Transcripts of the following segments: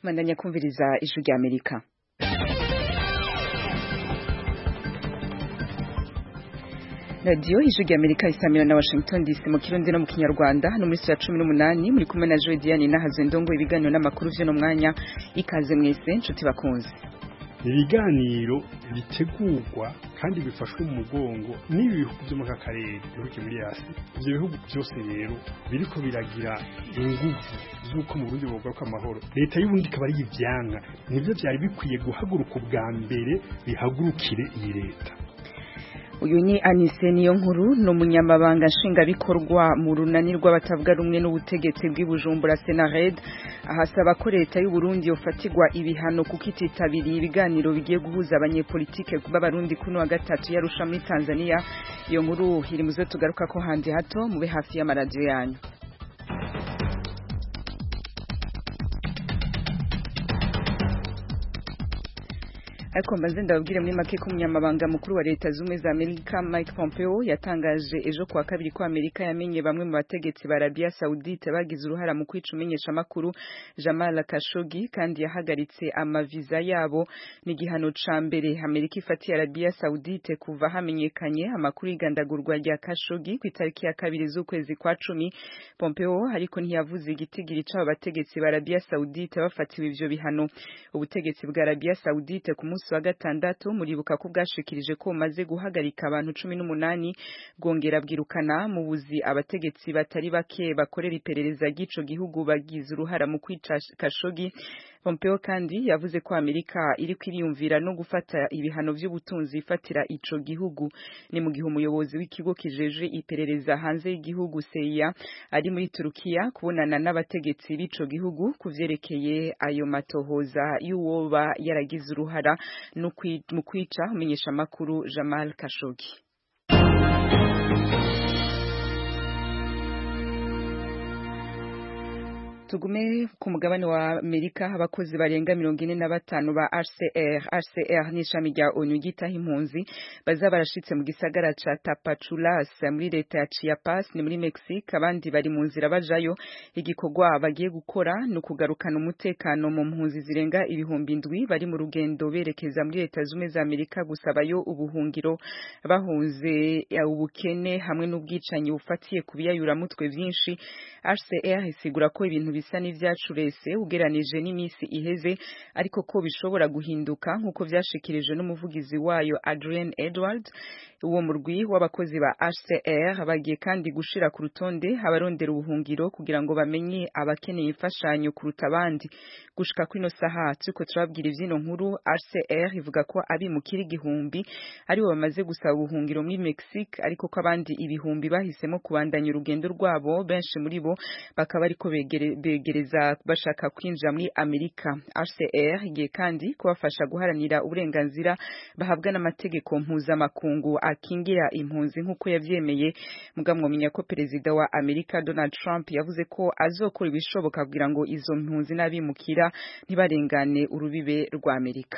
Mandanya kumviriza ijwi rya Amerika. Radio ijwi rya Amerika isamira na Washington DC mu Kirundi no mu Kinyarwanda no muri 18 muri kumwe na Joy Diane nahaze ndongo ibiganiro n'amakuru vyo no mwanya ikaze mwese nshuti bakunze. Ibiganiro bitegurwa kandi bifashwe mu mugongo n'ibihugu byo mu karere bihugu muri Asia. Ivyo bihugu byose rero biriko biragira ingufu zuko mu Burundi bwoga amahoro. Leta y'ubundi kabari y'ivyanka nivyo byari bikwiye guhaguruka ubwa mbere bihagurukire iyi leta. Uyu ni Anise Niyonkuru no munyamabanga nshingabikorwa mu runani rw'abatavuga rumwe n'ubutegetsi bw'Ibujumbura Senared ahasaba ko leta y'u Burundi yofatirwa ibihano kuko ititabiriye ibiganiro bigiye guhuza abanyepolitike b'abarundi kuno wa gatatu yarusha muri Tanzania. Iyo nkuru iri muzo tugaruka ko handi hato mube hafi y'amaradio yanyu. Ariko mbanze ndababwire muri make ko umunyamabanga mukuru wa leta zumwe za Amerika Mike Pompeo yatangaje ejo kuwa kabiri ko Amerika yamenye bamwe mu bategetsi ba Arabia Saudite bagize uruhara mu kwica umenyeshamakuru Jamal Khashoggi kandi yahagaritse amaviza yabo. Ni igihano ca mbere Amerika ifatiye Arabia Saudite kuva hamenyekanye amakuru y'igandagurwa rya Khashoggi ku itariki ya 2 z'ukwezi kwa 10. Pompeo ariko ntiyavuze igitigiri c'abo bategetsi ba Arabia Saudite bafatiwe ivyo bihano. Ubutegetsi bwa Arabia Saudite ku wa gatandatu muribuka ko bwashikirije ko maze guhagarika abantu 18 bwongera bwirukana mu buzi abategetsi batari bake bakorera iperereza ry'ico gihugu bagize uruhara mu kwica Khashoggi. Pompeo kandi yavuze ko Amerika iri kwiriyumvira no gufata ibihano vy'ubutunzi ifatira ico gihugu. Ni mu gihe umuyobozi w'ikigo kijeje iperereza hanze y'igihugu CIA ari muri Turukiya kubonana n'abategetsi b'ico gihugu kuvyerekeye ayo matohoza y'uwoba yaragize uruhara mu kwica umenyeshamakuru Jamal Khashoggi. Tugume ku mugabane wa Amerika abakozi barenga 45 ba HCR n'ishami rya ONU gitaha impunzi baza barashitse mu gisagara ca Tapachulas muri leta ya Chiapas ni muri Mexique. Abandi bari mu nzira bajayo. Igikorwa bagiye gukora no kugarukana umutekano mu mpunzi zirenga 7,000 bari mu rugendo berekeza muri leta zumwe za Amerika gusabayo ubuhungiro bahunze ubukene hamwe n'ubwicanyi bufatiye kubiyayura mutwe vyinshi. HCR isigura ko ibintu bisa n'ivyacurese ugeranije n'imisi iheze ariko ko bishobora guhinduka nkuko vyashikirije n'umuvugizi wayo Adrienne Edwards. Uwo murwi w'abakozi ba HCR bagiye kandi gushira ku rutonde abarondera ubuhungiro kugira ngo bamenye abakeneye imfashanyo kuruta abandi. Gushika kwino saha tuko turabwira ivyino nkuru HCR ivuga ko abimukira 1,000 ari bo bamaze gusaba ubuhungiro muri Mexique ariko ko abandi ibihumbi bahisemo kubandanya urugendo rwabo. Benshi muri bo bakaba ariko begereza bashaka kwinjira muri Amerika. HCR igiye kandi kubafasha guharanira uburenganzira bahabwa n'amategeko mpuzamakungu akingira impunzi nkuko yavyemeye. Mugamwe menya ko perezida wa Amerika Donald Trump yavuze ko azokora ibishoboka kugira ngo izo mpunzi n'abimukira ntibarengane urubibe rwa Amerika.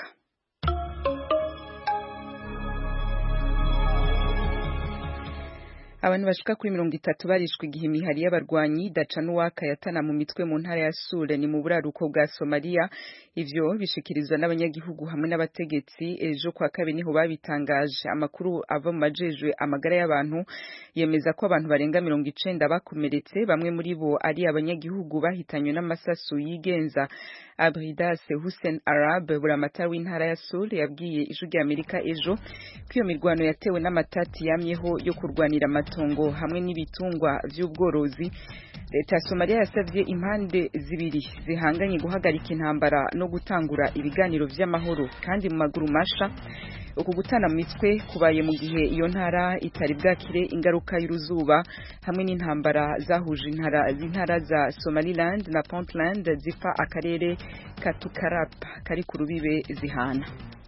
Abantu bashika kuri 30 barishwe igihe imihari y'abarwanyi Dachanuwaka yatana mu mitwe mu ntara ya Sule ni mu buraruko bwa Somalia. Ivyo bishikirizwa n'abanyagihugu hamwe n'abategetsi ejo kwa kabiri niho babitangaje. Amakuru ava mu majejwe amagara y'abantu yemeza ko abantu barenga 90 bakomeretse, bamwe muri bo ari abanyagihugu bahitanywe n'amasasu yigenza. Abridas Hussein Arab buramatari w'intara ya Sule yabwiye ijwi rya Amerika ejo ko iyo mirwano yatewe n'amatati yamyeho yo kurwanira amatongo hamwe n'ibitungwa vy'ubworozi. Leta ya Somalia yasavye impande zibiri zihanganye guhagarika intambara no gutangura ibiganiro vy'amahoro kandi mu maguru masha. Uku gutana mu mitwe kubaye mu gihe iyo ntara itari bwakire ingaruka y'uruzuba hamwe n'intambara zahuje intara za Somaliland na Puntland zifa akarere Katukarap kari ku rubibe zihana.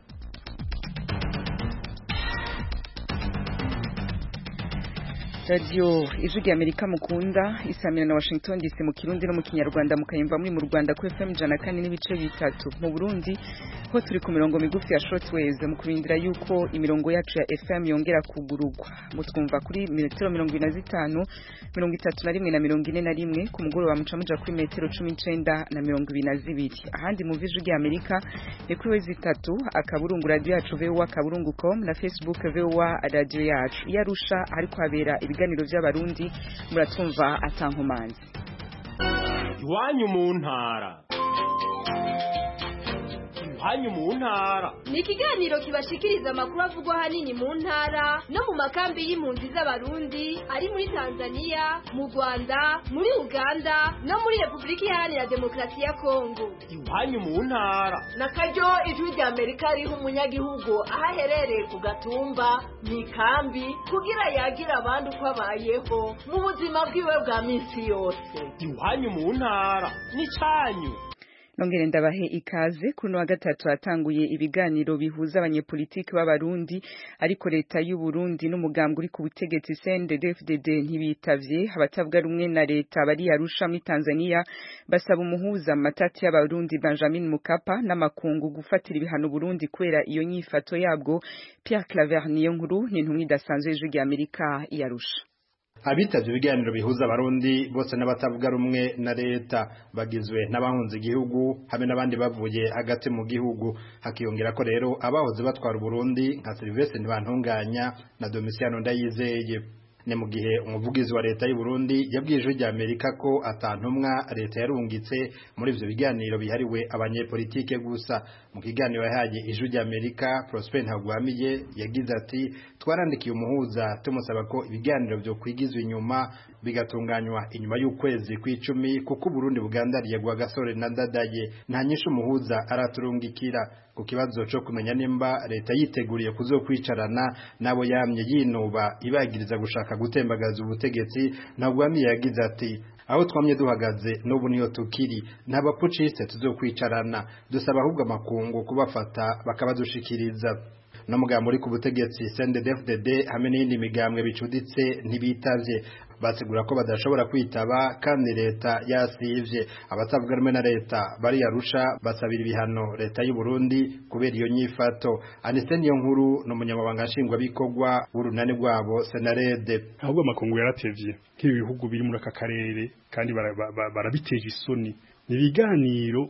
Radio ijwi rya Amerika mukunda isamira na Washington DC mu Kirundi no mu Kinyarwanda mukayimva muri mu Rwanda ku FM 104 n'ibice bitatu. Mu Burundi kuko turi ku mirongo migufi ya shortwave mu kurindira yuko imirongo yacu ya FM yongera kugurugwa mutwumva kuri metero 25 31 na 41 ku mugoroba muca muja kuri metero 19 na 22 ahandi mu viju rya Amerika ni kuri wezi 3 akaburungu radio yacu voa.com na Facebook voa radio yacu yarusha ariko habera ibiganiro by'abarundi muratwumva atankomanzi iwanyu mu ntara hanyu mu ntara ni ikiganiro kibashikiriza amakuru avugwa hanini mu ntara no mu makambi y'impunzi z'abarundi ari muri Tanzania mu Rwanda muri Uganda no muri Republika Iharanira Demokarasi ya Kongo iwanyu mu ntara na karyo ijwi rya Amerika riha umunyagihugu aho aherereye ku gatumba mu ikambi kugira yagira abandi uko abayeho mu buzima bwiwe bwa minsi yose iwanyu mu ntara n'icyanyu Nongere ndabahe ikaze kuno wa gatatu hatanguye ibiganiro bihuza abanyepolitiki b'abarundi ariko leta y'u Burundi n'umugambwe uri ku butegetsi CNDD-FDD ntibitavye abatavuga rumwe na leta bari Arusha muri Tanzania basaba umuhuza matati y'abarundi Benjamin Mkapa n'amakungu gufatira ibihano Burundi kwera iyo nyifato yabwo. Pierre Claver Niyonkuru ni intumwa idasanzwe y'ijwi Amerika i Arusha. Abitavye ibiganiro bihuza abarundi bose n'abatavuga rumwe na leta bagizwe n'abahunze igihugu hamwe n'abandi bavuye hagati mu gihugu hakiyongera ko rero abahoze batwara Burundi nka Sylvestre Ntibantunganya na Domitiano Ndayizeye. Ne mu gihe umuvugizi wa leta y'u Burundi yabwije ijwi Amerika ko atantumwa leta yarungitse muri ivyo biganiro bihariwe abanyepolitike gusa. Mu kiganiro yahaye ijwi Amerika Prosper Ntagwamiye yagize ati twarandikiye umuhuza tumusaba ko ibiganiro byo kwigizwa inyuma bigatunganywa inyuma y'ukwezi kw'icumi kuko Burundi bugandariye gwa Gasore na Ndadaye nta nyishu umuhuza araturungikira ku kibazo cyo kumenya nimba leta yiteguriye kuzokwicarana nabo yamye yinuba ibagiriza gushaka gutembagaza ubutegetsi. Ntagwamiye yagize ati aho twamye duhagaze n'ubu niyo tukiri nta bapuciste tuzokwicarana dusaba ahubwo amakungu kubafata bakabadushikiriza. No mugambwe uri ku butegetsi CNDD-FDD hamwe n'indi migambwe bicuditse ntibitavye basigura ko badashobora kwitaba kandi leta yasivye. Abatavuga rumwe na leta bari Arusha basabira ibihano leta y'u Burundi kubera iyo nyifato. Anise Niyonkuru n'umunyamabanga nshingwabikorwa w'urunani rwabo Senarede. Ahubwo amakungu yaratevye nk'ibihugu biri muri aka karere kandi barabiteje isoni. Nibiganiro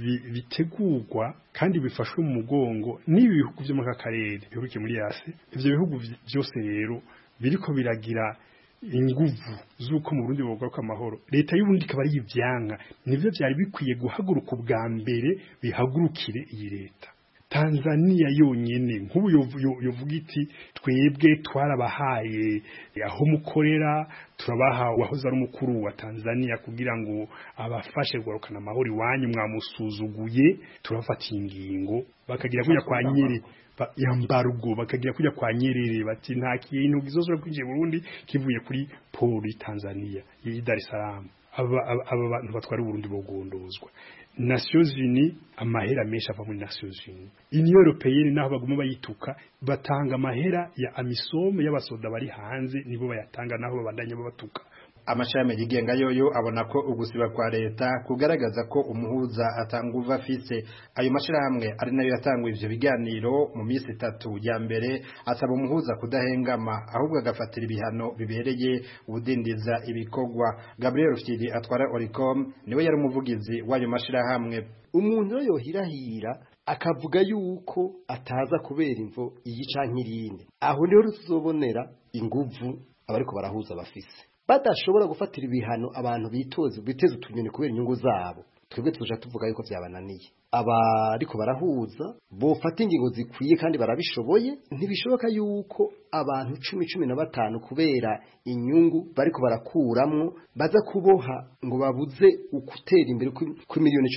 bitegurwa kandi bifashwe mu mugongo n'ibi bihugu byo muri aka karere bihugiye muri yase. Ivyo bihugu byose rero biriko biragira inguvu zuko mu Burundi bogwa amahoro. Leta y'ubundi ikaba ari ivyanka nivyo byari bikwiye guhaguruka ubwa mbere bihagurukire iyi leta. Tanzania yonyene nk'ubu yovuga iti twebwe twarabahaye aho mukorera turabaha wahoze ari umukuru wa Tanzania kugira ngo abafashe guharukana amahoro iwanyu mwamusuzuguye turafata ingingo bakagira kuya kwa Nyeri yambarugo bakagira kuja kwa Nyerere bati nta kintu gizozora kwinjiye Burundi kivuye kuri poli Tanzania yi Dar es Salaam. Aba bantu batwara Burundi bogondozwa. Nations Unies amahera mesha ava muri Nations Unies. Union Européenne naho baguma bayituka batanga amahera ya amisom y'abasoda bari hanze nibo bayatanga naho babandanye babatuka. Amashami yigenga yoyo abona ko ugusiba kwa leta kugaragaza ko umuhuza atanguva afise. Ayo mashirahamwe ari nayo yatangwa ivyo biganiro mu minsi 3 ya mbere asaba umuhuza kudahengama ahubwo agafatira ibihano bibereye ubudindiza ibikogwa. Gabriel Rufyiri atwara Oricom niwe yari umuvugizi w'ayo mashirahamwe. Umuntu yohirahira akavuga yuko ataza kubera imvo iyi canke irinde aho niho ruzobonera inguvu abariko barahuza bafise badashobora gufatira ibihano abantu biteze utunyoni kubera inyungu zabo. Twebwe tuja tuvuga yuko byabananiye abariko barahuza bofata ingingo zikwiye kandi barabishoboye. Ntibishoboka yuko abantu 10-15 kubera inyungu bariko barakuramwo baza kuboha ngo babuze ukutera imbere ku miliyoni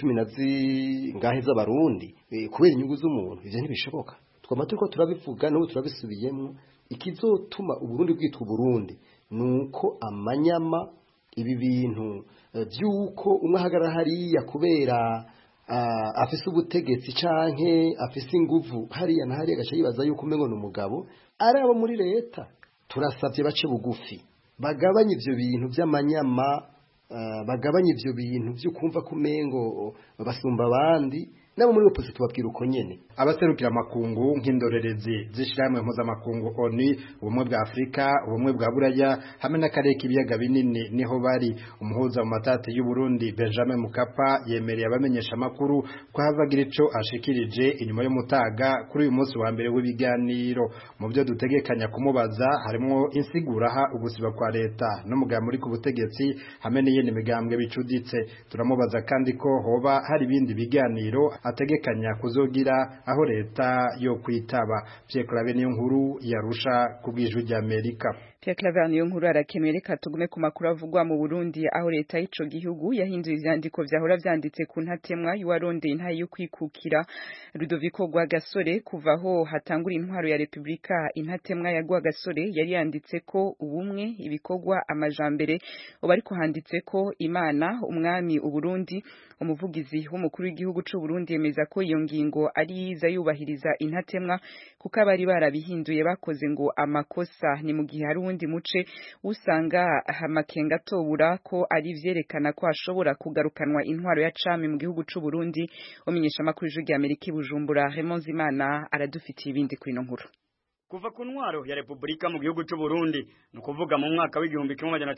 10 ngahe z'abarundi kubera inyungu z'umuntu. Ivyo ntibishoboka. Twamaturiko turabivuga no turabisubiyemo ikizotuma Uburundi bwitwa Burundi nuko amanyama ibi bintu byuko umwe ahagarara hariya kubera afise ubutegetsi canke afise inguvu hariya na hariya gacha yibaza yuko umengo n'umugabo ari abo muri leta. Turasavye bace bugufi bagabanye ivyo bintu by'amanyama bagabanye ivyo bintu byo kumva kumengo basumba abandi nabo muri opposition tubabwira uko nyene. Abaserukira makungu nk'indorerezi zishiramwe mpuzamakungu ONU, ubumwe bwa Afrika, ubumwe bwa Buraya hamwe n'akarere k'ibiyaga binini niho bari. Umuhuza mu matati y'u Burundi Benjamin Mkapa yemereye abamenyesha makuru ko havagira ico ashikirije inyuma y'umutaga kuri uyu munsi wa mbere w'ibiganiro. Mu byo dutegekanya kumubaza harimo insiguraha ugusiba kwa leta n'umugambi muri ku butegetsi hamwe n'iyindi migambwe bicuditse. Turamubaza kandi ko hoba hari ibindi biganiro ategekanya kuzogira aho leta yo kwitaba. Pierre Claver niyo nkuru yarusha kubw'ijwi ry'Amerika. Pierre Claver niyo nkuru arakenuye. Reka tugume ku makuru avugwa mu Burundi aho leta y'ico gihugu yahinduye ivyandiko vyahora vyanditse ku ntatemwa y'uwarondeye intahe yo kwikukira Rudoviko Rwagasore kuva aho hatangura intwaro ya Republika. Intatemwa ya Rwagasore yari yanditse ko ubumwe, ibikorwa, amajambere, ubu ariko handitse ko Imana, umwami, Uburundi. Umuvugizi w'umukuru w'igihugu c'u Burundi yemeza ko iyo ngingo ari yiza yubahiriza intatemwa kuko abari barabihinduye bakoze ngo amakosa. Ni mu gihe hari uwundi muce usanga amakenga atobura ko ari vyerekana ko ashobora kugarukanwa intwaro ya cami mu gihugu c'u Burundi. Umenyesha makuru y'ijwi ry'Amerika i Bujumbura Raymond Zimana aradufitiye ibindi kuri ino nkuru. Kuva ku ntwaro ya Republika mu gihugu c'u Burundi no kuvuga mu mwaka w'igihumbi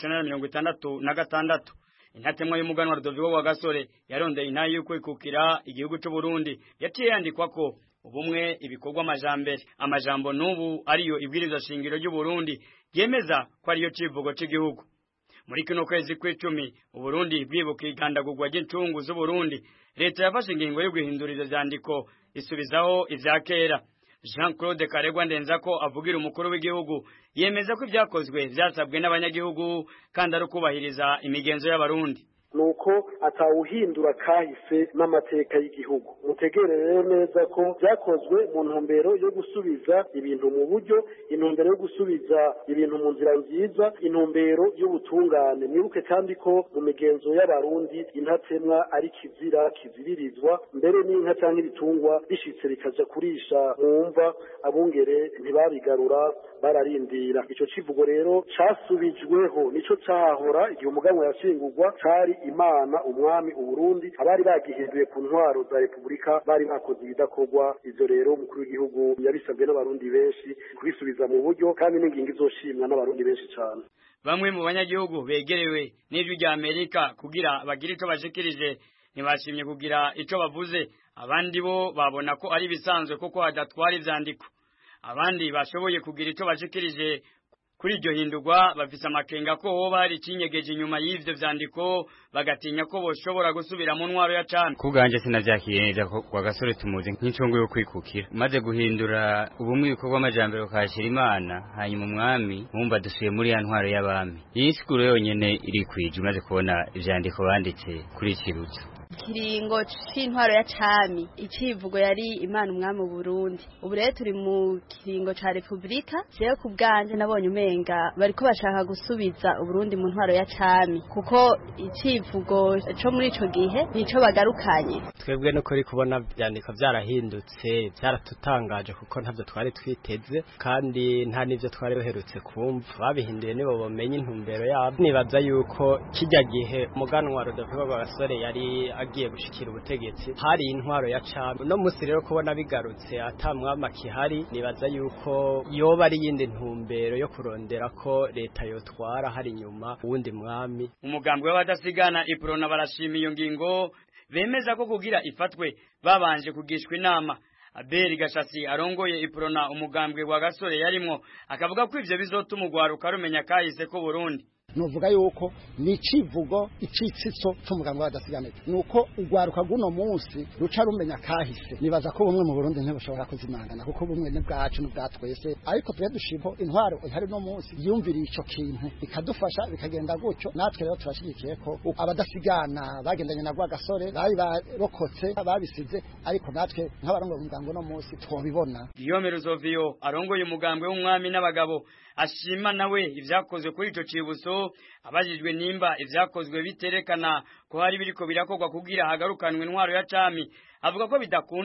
1966 intatemwa y'umuganwa Rudoviko Rwagasore yarondeye intahe yo kwikukira igihugu c'u Burundi yaciye yandikwa ko ubumwe, ibikorwa, amajambo n'ubu ariyo ibwiriza shingiro ry'u Burundi yemeza ko ariyo civugo c'igihugu. Muri kino kwezi kw'icumi Uburundi bwibuka igandagurwa ry'incungu z'u Burundi, leta yafashe ingingo yo guhindura ivyandiko isubizaho ivya kera. Jean-Claude Karegwa Ndenzako avugira umukuru w'igihugu yemeza ko ibyakozwe vyasabwe n'abanyagihugu kandi ari kubahiriza imigenzo y'abarundi. nuko atawuhindura kahise n'amateka y'igihugu. Mutegerere neza ko byakozwe mu ntumbero yo gusubiza ibintu mu buryo, intumbero yo gusubiza ibintu mu nzira nziza, intumbero y'ubutungane. Nibuke kandi ko mu migenzo y'abarundi intatemwa ari kizira kiziririzwa, mbere n'inka cyangwa ibitungwa bishitse bikaja kurisha mu mva, abungere ntibabigarura bararindira. Ico civugo rero casubijweho, nico cahahora igihe umuganwa yashingurwa, cari Imana, umwami, Uburundi. Abari bagihinduye ku ntwaro za Republika bari bakoze ibidakorwa. Ivyo rero umukuru w'igihugu yabisabwe n'abarundi benshi kubisubiza mu buryo, kandi n'ingingo izoshimwa n'abarundi benshi cyane. Bamwe mu banyagihugu begerewe n'ijwi rya Amerika kugira bagire ico bashikirije ntibashimye kugira ico bavuze, abandi bo babona ko ari bisanzwe kuko hadatwara ivyandiko. Abandi bashoboye kugira ico bashikirije kuri iryo hindurwa bafise amakenga ko hoba hari icinyegeje inyuma y'ivyo vyandiko, bagatinya ko boshobora gusubira mu ntwaro ya cami. Kubwanje sinavyakiye neza ko Rwagasore tumuzi nk'incongo yo kwikukira, maze guhindura ubumwe ibikorwa amajambere ukashira Imana, hanyuma umwami mumva dusuye muri ya ntwaro y'abami. Iyi siguro yonyene iri kwije umaze kubona ivyandiko banditse kuri Kirutso. Kiringo c'intwaro ya cami, icivugo yari Imana, umwami, Burundi. Ubu rero turi mu kiringo ca Republika. Jewe kubwanje nabonye umenga bariko bashaka gusubiza Uburundi mu ntwaro ya cami, kuko icivugo co muri ico gihe nico bagarukanye. Twebwe no kuri kubona byandika byarahindutse, byaratutangaje kuko ntavyo twari twiteze, kandi nta nivyo twari baherutse kumva. Babihinduye nibo bomenye intumbero yabo. Nibaza yuko kijya gihe umuganwa Rudoviko Rwagasore yari agiye gushikira ubutegetsi hari intwaro ya cami. No musi rero kubona bigarutse atamwama kihari, nibaza yuko yoba ari yindi ntumbero yo kurondera ko leta yotwara hari nyuma uwundi mwami. Umugambwe w'abadasigana Iprona barashima iyo ngingo, bemeza ko kugira ifatwe babanje kugishwa inama. Abeli Gashasi arongoye Iprona umugambwe wa Gasore yarimwo, akavuga ko ivyo bizotuma ugwaruka rumenya kahise ko Burundi. Nuvuga yuko ni civugo icitsitso c'umugambo w'abadasigana, nuko ugwaruka guno munsi ruca rumenya kahise. Nibaza ko bumwe mu Burundi ntibashobora kuzimangana, kuko bumwe ne bwacu n'ubwatwese, ariko twe dushimpo intwaro ihari no munsi yumvira ico kintu bikadufasha bikagenda gutyo. Natwe rero turashigikiye ko abadasigana bagendanye na Rwagasore bari barokotse babisize, ariko natwe nk'abarongoye umugambo no munsi twobibona. Guillaume Ruzovio arongoye umugambwe w'umwami n'abagabo ashima nawe ivyakozwe kuri ico cibuso, abajijwe nimba ivyakozwe biterekana ko hari biriko birakorwa kugira hagarukanwe intwaro ya cami, avuga ko bidakunda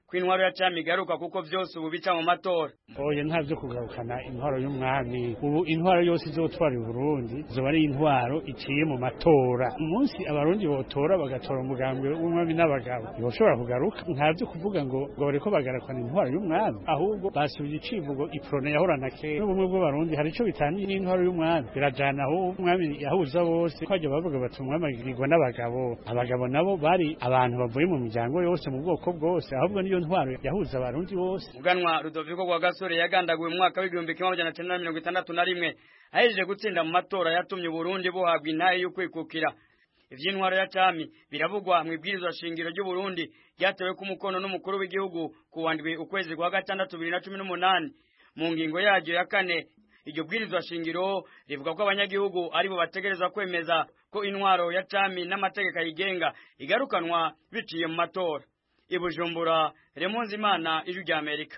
ko intwaro ya cami igaruka kuko vyose ubu bica mu matora. Oya ntavyo kugarukana intwaro y'umwami, ubu intwaro yose izotwara u Burundi zoba ari intwaro iciye mu matora. Umunsi abarundi botora bagatora umugambwe w'umwami n'abagabo yoshobora kugaruka. Ntavyo kuvuga ngo bareko bagarakana intwaro y'umwami, ahubwo basubije icivugo iprone yahorana kera n'ubumwe bw'abarundi hari ico bitaniye n'intwaro y'umwami. Birajana aho umwami yahuza bose kwaje bavuga bati umwami agirwa n'abagabo, abagabo nabo bari abantu bavuye mu miryango yose mu bwoko bwose, ahubwo niyo ntwaro yahuza abarundi bose. Muganwa Rudoviko Rwagasore yagandaguye mu mwaka w'1961 ahejeje gutsinda mu matora yatumye Burundi buhabwa intahe yo kwikukira. Ivy'intwaro ya cami biravugwa mu ibwirizwa shingiro ry'u Burundi ryatewe ku mukono n'umukuru w'igihugu kuwandwi ukwezi kwa gatandatu 2018 mu ngingo yaryo ya 4. Iryo bwirizwa shingiro rivuga ko abanyagihugu aribo bategerezwa kwemeza ko intwaro ya cami n'amategeko yigenga igarukanwa biciye mu matora. Ibujumbura, Remonzi Imana, Ijwi rya Amerika.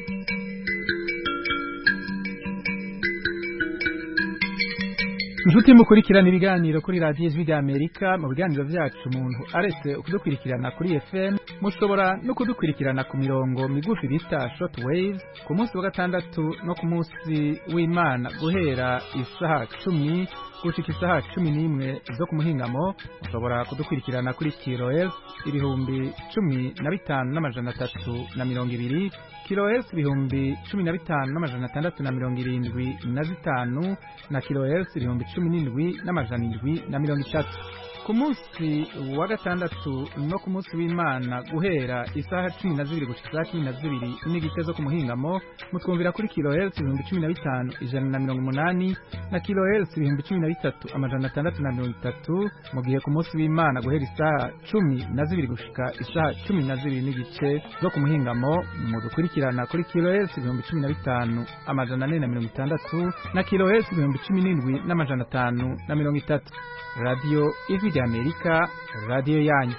Inshuti mukurikirana ibiganiro kuri radio Ijwi rya Amerika, mu biganiro vyacu umuntu aretse kudukurikirana kuri FM mushobora no kudukurikirana ku mirongo migufi bita short waves ku munsi wa gatandatu no ku munsi w'Imana guhera isaha 10 gushika isaha 11 zo ku muhingamo. Mushobora kudukurikirana kuri kilohertz 15,320 kilohertz 15,675 na kilohertz 17,730. Ku munsi wa gatandatu no ku munsi w'Imana guhera isaha 12 gushika 12 n'igice zo ku muhingamo mutwumvira kuri kilohertz 15,180 na kilohertz 13,630. Mu gihe ku munsi w'Imana guhera isaha 12 gushika isaha 12 n'igice zo ku muhingamo mudukurikirana kuri kilohertz 15,460 na kilohertz 17,530. Radio Ijwi rya Amerika, radio yanyu.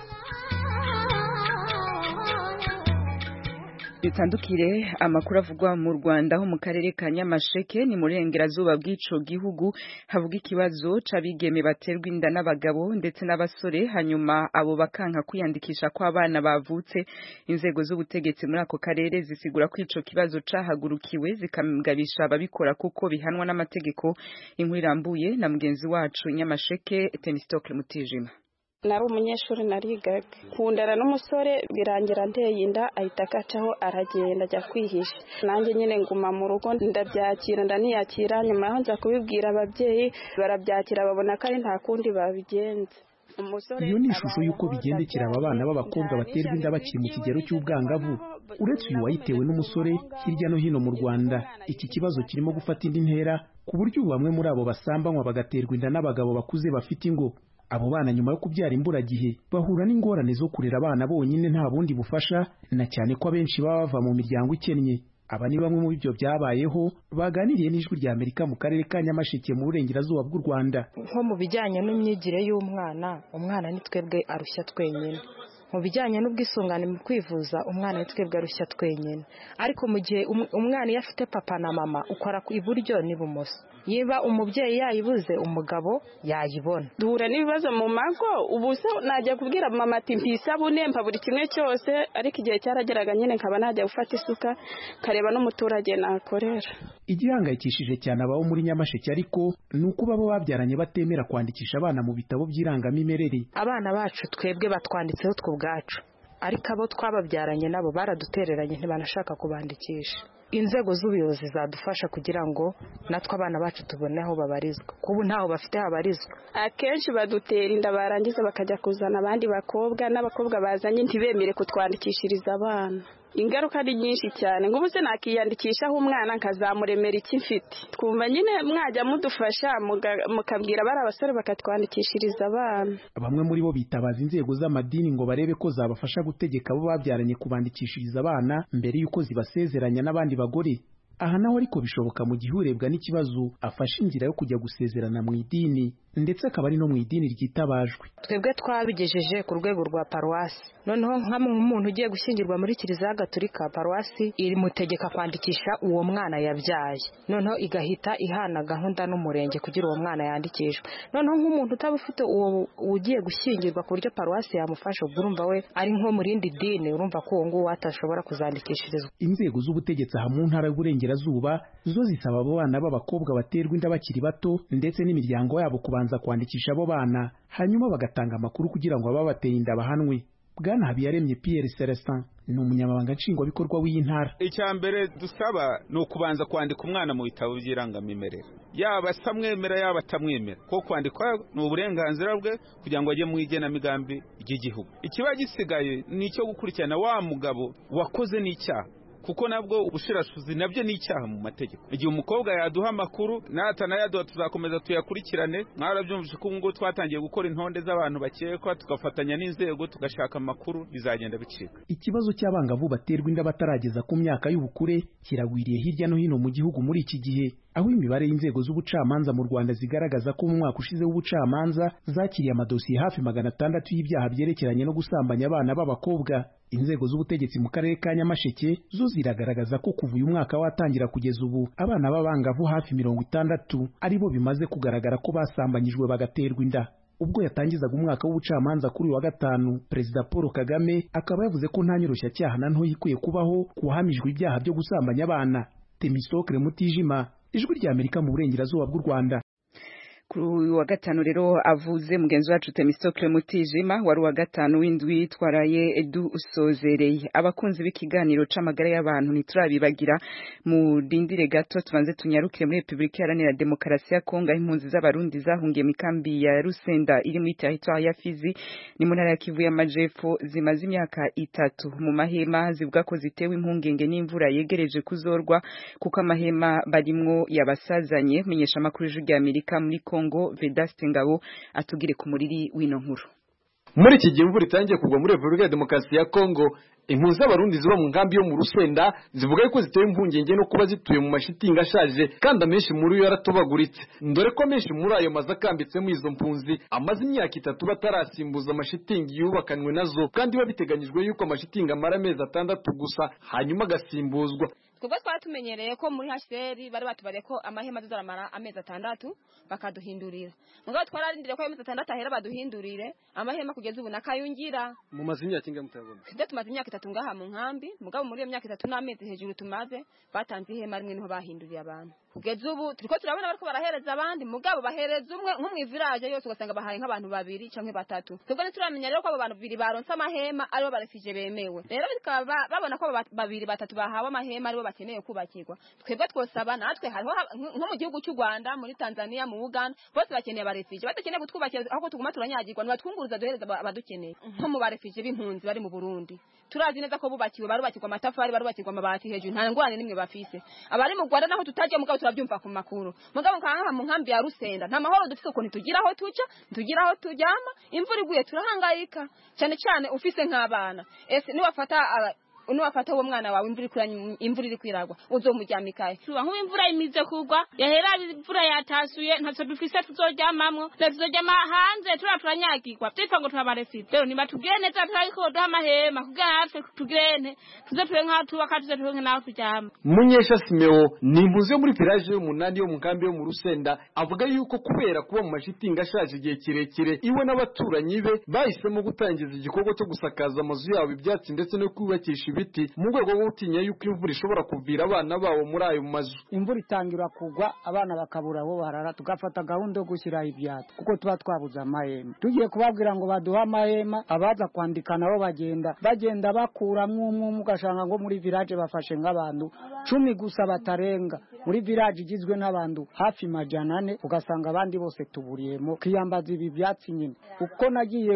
Bitandukire amakuru avugwa mu Rwanda ho mu karere ka Nyamasheke ni murengerazuba bw'ico gihugu havuga ikibazo c'abigeme baterwa inda n'abagabo ndetse n'abasore hanyuma abo bakanka kwiyandikisha kwa abana bavutse. Inzego z'ubutegetsi muri ako karere zisigura ko ico kibazo cahagurukiwe zikamugabisha ababikora kuko bihanwa n'amategeko. Inkuru irambuye na mugenzi wacu Nyamasheke Temistocle Mutijima. Nari umunyeshuri narigaga kundana n'umusore birangira nteye inda ahita akacaho aragenda ajya kwihisha. Nanjye nyine nguma mu rugo ndabyakira ndaniyakira, nyuma yaho nza kubibwira ababyeyi barabyakira babona ko ari nta kundi babigenza. Iyo ni ishusho y'uko bigendekera aba bana b'abakobwa baterwa inda bakiri mu kigero cy'ubwangavu. Uretse uyu wayitewe n'umusore, hirya no hino mu Rwanda iki kibazo kirimo gufata indi ntera ku buryo bamwe muri abo basambanywa bagaterwa inda n'abagabo bakuze bafite ingo. Abo bana nyuma yo kubyara imburagihe bahura n'ingorane zo kurera abana bonyine nta bundi bufasha, na cyane ko abenshi baba bava mu miryango ikennye. Aba ni bamwe mu byo byabayeho baganiriye n'Ijwi rya Amerika mu karere ka Nyamasheke mu burengerazuba bw'u Rwanda. Nko mu bijyanye n'imyigire y'umwana, umwana ni twebwe arushya twenyine. Mu bijyanye n'ubwisungane mu kwivuza, umwana ni twebwe arushya twenyine. Ariko mu gihe umwana iyo afite papa na mama ukora ku iburyo n'ibumoso. Yiba umubyeyi yayibuze umugabo yayibona. Duhura n'ibibazo mu mago, ubu se najya kubwira mama ati mpisabune mpa buri kimwe cyose, ariko igihe cyarageraga nyine nkaba najya gufata isuka kareba n'umuturage nakorera. Igihangayikishije cyane abaho muri Nyamasheke ariko nuko babo babyaranye batemera kwandikisha abana mu bitabo by'irangamimerere. Abana bacu twebwe batwanditseho tw'ubwacu, ariko abo twababyaranye nabo baradutereranye ntibanashaka kubandikisha. Inzego z'ubuyobozi zadufasha kugira ngo natwe abana bacu tubone aho babarizwa, kubu ntaho bafite habarizwa. Akenshi badutera inda barangiza bakajya kuzana abandi bakobwa, n'abakobwa bazanye ntibemere kutwandikishiriza abana. Ingaruka ari nyinshi cyane, ngubu se nakiyandikishaho umwana nkazamuremera iki mfite. Twumva nyine mwajya mudufasha mukabwira bari abasore bakatwandikishiriza abana. Bamwe muri bo bitabaza inzego z'amadini ngo barebe ko zabafasha gutegeka abo babyaranye kubandikishiriza abana mbere yuko zibasezeranya n'abandi bagore. aha naho ariko bishoboka mu gihe urebwa n'ikibazo afashe inzira yo kujya gusezerana mu idini ndetse akaba ari no mu idini ryitabajwe. Twebwe twabigejeje ku rwego rwa paruwasi, noneho nk'umuntu ugiye gushyingirwa muri kiliziya gatolika, paruwasi irimutegeka kwandikisha uwo mwana yabyaye, noneho igahita ihana gahunda n'umurenge kugira uwo mwana yandikishwe. Noneho nk'umuntu utaba ufite uwo ugiye gushyingirwa ku buryo paruwasi yamufasha, ubwo urumva we ari nko mu rindi dini, urumva ko uwo nguwo atashobora kuzandikishirizwa. Inzego z'ubutegetsi aha mu ntara y'Uburengerazuba zo zisaba abo bana b'abakobwa baterwa inda bakiri bato ndetse n'imiryango yabo kubanza kwandikisha abo bana, hanyuma bagatanga amakuru kugira ngo ababateye inda bahanwe. Bwana Habiyaremye Pierre Celestin ni umunyamabanga nshingwabikorwa w'iyi ntara. Icya mbere dusaba ni ukubanza kwandika umwana mu bitabo by'irangamimerere, yaba atamwemera yaba atamwemera, ko kwandikwa ni uburenganzira bwe kugira ngo ajye mu igenamigambi ry'igihugu. Ikiba gisigaye ni icyo gukurikirana wa mugabo wakoze n'icyaha, kuko nabwo ubushirashuzi nabyo ni icyaha mu mategeko. Igihe umukobwa yaduha amakuru natanayaduha tuzakomeza tuyakurikirane. Mwarabyumvise ko ngo twatangiye gukora intonde z'abantu bakekwa, tugafatanya n'inzego tugashaka amakuru, bizagenda bicika. Ikibazo cy'abangavu baterwa inda batarageza ku myaka y'ubukure kiragwiriye hirya no hino mu gihugu muri iki gihe, aho imibare y'inzego z'ubucamanza mu Rwanda zigaragaza ko mu mwaka ushize w'ubucamanza zakiriye amadosiye hafi 600 y'ibyaha byerekeranye no gusambanya abana b'abakobwa. Inzego z'ubutegetsi mu karere ka Nyamasheke zo ziragaragaza ko kuva uyu mwaka watangira kugeza ubu abana b'abangavu hafi 60 aribo bimaze kugaragara ko basambanyijwe bagaterwa inda. Ubwo yatangizaga umwaka w'ubucamanza kuri wa gatanu, Perezida Paul Kagame akaba yavuze ko nta nyoroshya na nto ikwiye kubaho kuhamijwe ibyaha byo gusambanya abana. Temisokre Mutijima, Ijwi rya Amerika mu Burengerazuba bw'u Rwanda. Kuri wa gatanu rero avuze mugenzi wacu Temistokle Mutijima wari wa gatanu w'indwi twaraye dusozereye. Abakunzi b'ikiganiro c'amagara y'abantu ntiturabibagira, mu dindire gato tubanze tunyarukire muri Republika Iharanira Demokarasi ya Kongo, impunzi z'abarundi zahungiye mu kambi ya Rusenda iri muri territoire ya Fizi ni mu ntara ya Kivu y'Amajepfo zimaze imyaka 3 mu mahema, zivuga ko zitewe impungenge n'imvura yegereje kuzorwa kuko amahema barimwo yabasazanye. Menyesha makuru y'Ijwi rya Amerika muri Kongo Vedaste Ngabo atugire ku muriri w'ino nkuru. Muri iki gihe imvura itangiye kugwa muri Republika ya Demokarasi ya Kongo, impunzi z'abarundi ziba mu nkambi yo mu Rusenda zivuga ko zitewe impungenge no kuba zituye mu mashitingi ashaje kandi amenshi muri yo yaratobaguritse. Ndore ko menshi muri ayo mazu akambitsemo izo mpunzi amaze imyaka 3 batarasimbuza amashitingi yubakanwe nazo, kandi babiteganyijwe yuko amashitingi amara amezi 6 gusa hanyuma agasimbuzwa. Twebwe twatumenyereye ko muri HCR bari batubare ko amahema azaramara amezi 6 bakaduhindurira. Ngo twararindire ko amezi 6 ahera baduhindurire amahema kugeza ubu nakayungira. Mu mazinya kinga mutabona. Kide tumaze imyaka 3 ngaha mu nkambi, mugabo muri iyo myaka 3 n'amezi hejuru tumaze batanze ihema rimwe niho bahinduriye abantu. Kugeza ubu turiko turabona bariko barahereza abandi, mugabo bahereza umwe nko mu village yose ugasanga bahaye nk'abantu 2 canke 3. Twebwe nituramenya rero ko abo bantu 2 baronse amahema aribo barefije bemewe. Rero bikaba babona ko 2 3 bahawe amahema aribo bakeneye kubakirwa. Twebwe twosaba natwe hariho nko mu gihugu cy'u Rwanda, muri Tanzania, mu Uganda, bose bakeneye barefije. Batakeneye gutwubakira aho tuguma turanyagirwa, nibatwunguruza duhereza abadukeneye. Nko mu barefije b'impunzi bari mu Burundi, turazi neza ko bubakiwe, barubakirwa amatafari, barubakirwa amabati hejuru, nta ngwane nimwe bafise. Abari mu Rwanda naho tutaje mugabo turabyumva ku makuru. Mugabo nkanka mu nkambi ya Rusenda nta mahoro dufise, uko ntitugiraho tuca, ntugiraho tujyama, imvura iguye turahangayika cyane cyane ufise nk'abana. Ese niwafata uwo mwana wawe imvura iri kwiragwa uzomujyamikaye. Tuba nko imvura imize kugwa, yahera imvura yatasuye ntacyo dufise tuzoryamamwo, tuzojyama hanze turanyagirwa. Twipfa ngo turabarefite. Rero nibatubwire neza turiko duha amahema kugira natwe tugirene tuzotuye nka tubaka tuzotuye naho tujyama. Munyesha Simeo ni impunzi yo muri village yo munani yo mu nkambi yo mu Rusenda, avuga yuko kubera kuba mu mashitingi ashaje igihe kirekire iwe n'abaturanyi be bahisemo gutangiza igikorwa cyo gusakaza amazu yabo ibyatsi ndetse no kubakisha ibiti mu rwego rwo gutinya yuko imvura ishobora kuvira abana babo muri ayo mazu. Imvura itangira kugwa abana bakabura bo barara, tugafata gahunda yo gushyiraho ibyatsi kuko tuba twabuze amahema. Tugiye kubabwira ngo baduha amahema, abaza kwandika nabo bagenda bakuramwo umwe ugashanga ngo muri village bafashe nk'abantu 10 gusa batarenga, muri village igizwe n'abantu hafi 400, ugasanga abandi bose tuburiyemo kiyambaza ibi byatsi nyine. Uko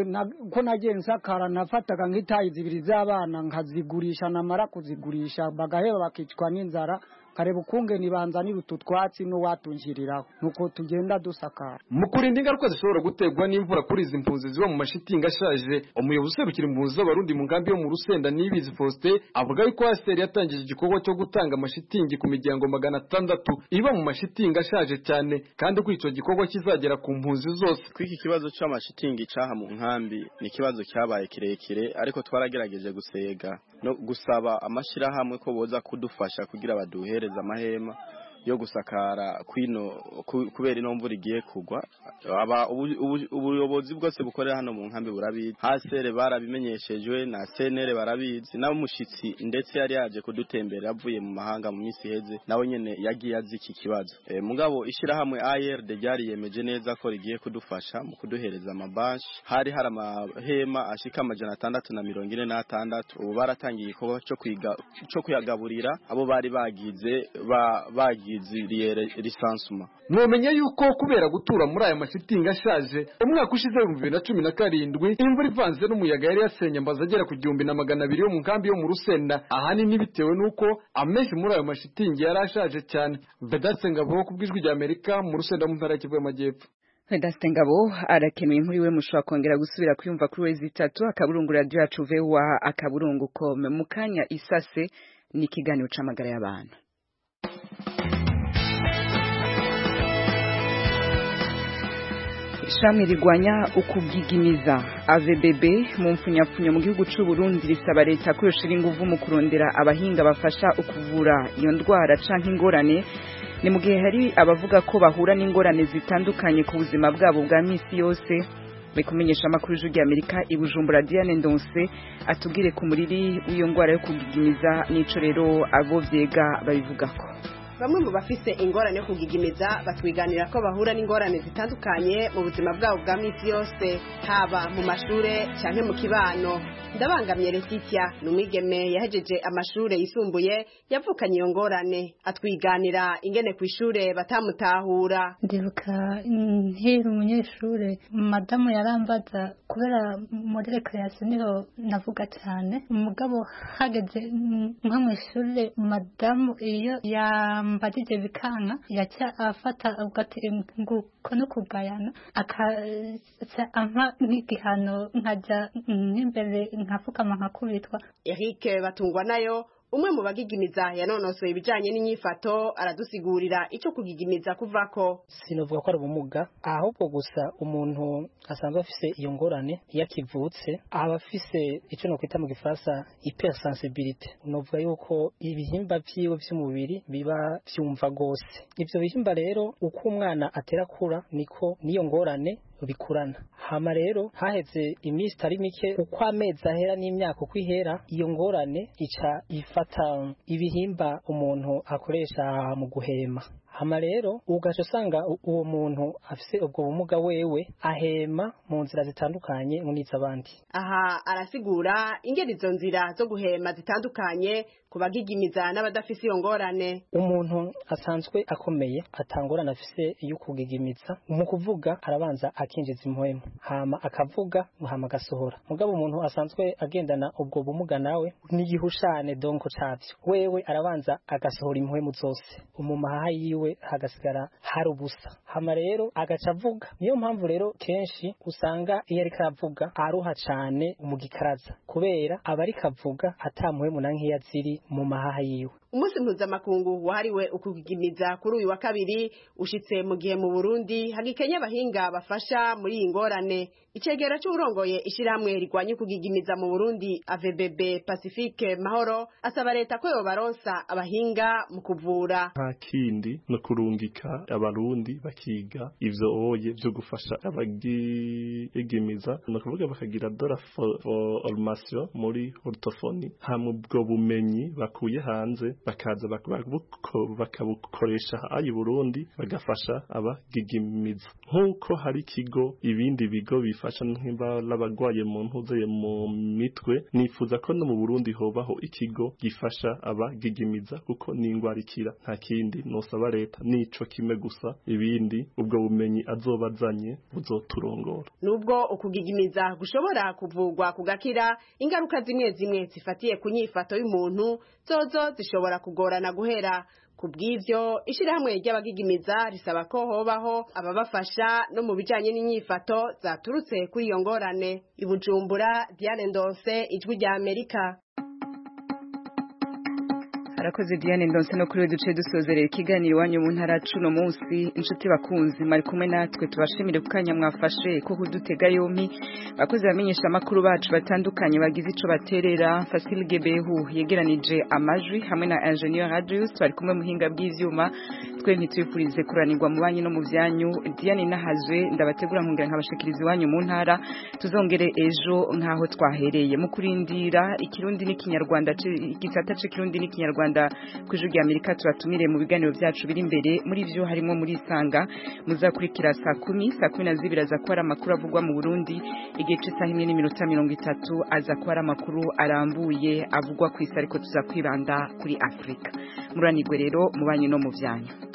nagiye nsakara nafataga nk'itayi 2 z'abana nkazigurisha, namara kuzigurisha bagaheba bakicwa n'inzara areba ukungene banzanira utu twatsi n'uwatunjiriraho nuko tugenda dusakara. Mu kurinda ingaruka zishobora guterwa n'imvura kuri izi mpunzi ziba mu mashitingi ashaje, umuyobozi userukira impunzi z'abarundi mu nkambi yo mu Rusenda Niyibizi Faustin avuga yuko ASR yatangije igikorwa cyo gutanga amashitingi ku miryango 600 iba mu mashitingi ashaje cyane, kandi ko ico gikorwa kizagera ku mpunzi zose. Kwiki kibazo cy'amashitingi caha mu nkambi ni kibazo cyabaye kirekire, ariko twaragerageje gusega no gusaba amashirahamwe ko boza kudufasha kugira baduhereza amahema yo gusakara kwino kubera ino mvura igiye kugwa. Ubuyobozi bwose bukorera hano mu nkambi burabizi, hasere barabimenyeshejwe na senere barabizi, na mushitsi ndetse yari yaje kudutembera avuye mu mahanga mu minsi heze, nawe nyene yagiye azi iki kibazo. Mugabo ishirahamwe ARD ryari yemeje neza ko rigiye kudufasha mu kuduhereza amabanshi. Hari amahema ashika 646. Ubu baratangiye igikorwa cyo kuyagaburira abo bari bagize lisansuma. Mwomenya yuko kubera gutura muri aya mashitingi ashaje, umwaka ushize 2017 imvura ivanze n'umuyaga yari yasenye ambaza agera ku 1200 yo mu nkambi yo mu Rusenda, ahanini bitewe nuko amenshi muri ayo mashitingi yari ashaje cyane. Vedaste Ngabo kubwijwi rya Amerika mu Rusenda mu ntara y'Kivu y'Amajyepfo. Vedaste Ngabo arakenuye muri we mushobora kongera gusubira kuyumva kuri wezi 3 akaburungu radio yacu vewa akaburungu kome mukanya isase ni kiganiro c'amagara y'abantu. Ishami rigwanya ukubwigimiza AVBB mu mfunyapfunyo mu gihugu cy'u Burundi risaba leta ko yoshira inguvu mu kurondera abahinga bafasha ukuvura iyo ndwara canke ingorane, ni mu gihe hari abavuga ko bahura n'ingorane zitandukanye ku buzima bwabo bwa misi yose. Bikumenyesha amakuru y'Ijwi Amerika i Bujumbura, Diane Ndonse atubwire ku muriri w'iyo ndwara yo kubwigimiza n'ico rero abo vyega babivugako. Bamwe mu bafise ingorane yo kugigimiza batwiganira ko bahura n'ingorane zitandukanye mu buzima bwabo bwa misi yose, haba mu mashure canke mu kibano. Ndabangamiye Letitia n'umwigeme yahejeje amashure yisumbuye yavukanye iyo ngorane, atwiganira ingene ku ishure batamutahura. Ndibuka nkiri umunyeshure madamu yarambaza kubera muri recreation niho navuga cyane, umugabo hageze nko mu ishure madamu iyo mbajije bikanka yaca afata ugati nguko no kugayana akaca ampa nk'igihano nkaja n'imbere nkafukama nkakubitwa. Eric Batungwa nayo umwe mu bagigimiza yanonosoye ibijanye n'inyifato aradusigurira ico kugigimiza kuvako. Sinovuga ko ari ubumuga, ahubwo gusa umuntu asanzwe afise iyo ngorane yakivutse aba afise ico no kwita mu gifaransa hypersensibilité. Novuga yuko ibihimba vyiwe vy'umubiri biba vyumva gose. Ivyo bihimba rero uko umwana atera kura niko niyo ngorane bikurana. Hama rero haheze imisi tari mike uko amezi ahera n'imyaka uko ihera, iyo ngorane ica ifata ibihimba umuntu akoresha mu guhema. Hama rero ugaca usanga uwo muntu afise ubwo bumuga wewe ahema mu nzira zitandukanye muniza abandi. Aha arasigura ingeri izo nzira zo guhema zitandukanye kubagigimiza n'abadafise iyo ngorane. Umuntu asanzwe akomeye atangorana afise iyo kugigimiza, mu kuvuga arabanza akinjiza impwemu, hama akavuga hama gasohora. Mugabo umuntu asanzwe agendana ubwo bumuga nawe n'igihushane donko cavyo, wewe arabanza agasohora impwemu zose, umumaha yiwe hagasigara hari ubusa, hama rero agaca avuga. Niyo mpamvu rero kenshi usanga iyo ariko aravuga aruha cane umugikaraza, kubera aba ariko avuga atamuhemu na nkiya ziri mu mahaha yiwe. Umunsi mpuzamakungu wahariwe ukugigimiza kuri uyu wa kabiri ushitse mu gihe mu Burundi hagikenye abahinga bafasha muri iyi ngorane. Icegera cy'urongoye ishirahamwe rigwanya ukugigimiza mu Burundi AVBB Pacifique Mahoro asaba leta ko yobaronsa abahinga mu kuvura. Nta kindi no kurungika abarundi bakiga ivyo oye byo gufasha abagigimiza, no kuvuga bakagira dora formation muri orthophonie, hamwe ubwo bumenyi bakuye hanze bakaza bakabukoresha ayi Burundi bagafasha abagigimiza. Nkuko hari ikigo ibindi bigo bifasha nk'abagwaye mu ntuze mu mitwe, nifuza ko no mu Burundi hobaho ikigo gifasha abagigimiza kuko ningwarikira. Nta kindi nosaba leta nico kime gusa, ibindi ubwo bumenyi azobazanye buzoturongora. Nubwo ukugigimiza gushobora kuvugwa kugakira, ingaruka zimwe zimwe zifatiye ku nyifato y'umuntu zozo zishobora kugorana guhera. kubw'ivyo ishirahamwe ry'abagigimiza risaba ko hobaho ababafasha no mu bijanye n'inyifato zaturutse kuri iyo ngorane. I Bujumbura, Diane Ndonse, Ijwi rya Amerika. Arakoze Diane Ndonse no kuri duce dusozerera ikiganiro wanyu mu ntara cuno munsi. Inshuti bakunzi mari kumwe natwe tubashimire kukanya mwafashe ko kudutega yompi. Bakoze bamenyesha amakuru bacu batandukanye bagize ico baterera. Fasil Gebehu yegeranije amajwi hamwe na Engineer Radius twari kumwe muhinga bw'ivyuma. Twe ntitwifurize kuranirwa mu banyi no mu vyanyu. Diane Nahazwe ndabategura nkongera nkabashikiriza wanyu mu ntara. Tuzongere ejo nkaho twahereye mu kurindira ikirundi n'ikinyarwanda gisata c'ikirundi n'ikinyarwanda kwijwi rya Amerika turatumire mu biganiro byacu biri imbere muri byo harimo muri Sanga muzakurikira saa 10 aza kwara amakuru avugwa mu Burundi igihe cy'isaha 1:30 aza kwara amakuru arambuye avugwa ku isi ariko tuzakwibanda kuri Afrika muranirwe rero mu banyu no mu vyanyu.